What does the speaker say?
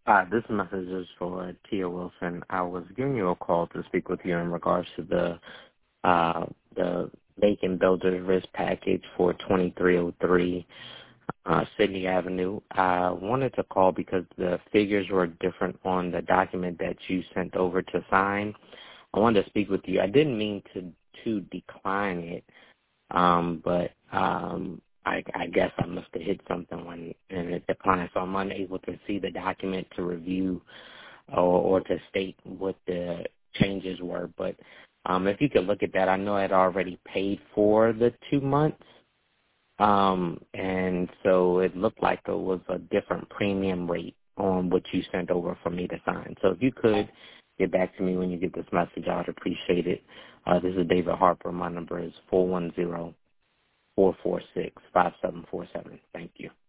This message is for Tia Wilson. I was giving you a call to speak with you in regards to the vacant builder's risk package for 2303 Sydney Avenue. I wanted to call because the figures were different on the document that you sent over to sign. I wanted to speak with you. I didn't mean to decline it, but I guess I must have hit something when and it declined, so I'm unable to see the document to review or to state what the changes were. But if you could look at that, I know I'd already paid for the 2 months, and so it looked like it was a different premium rate on what you sent over for me to sign. So if you could get back to me when you get this message, I would appreciate it. This is David Harper. My number is 410-446-5747. Thank you.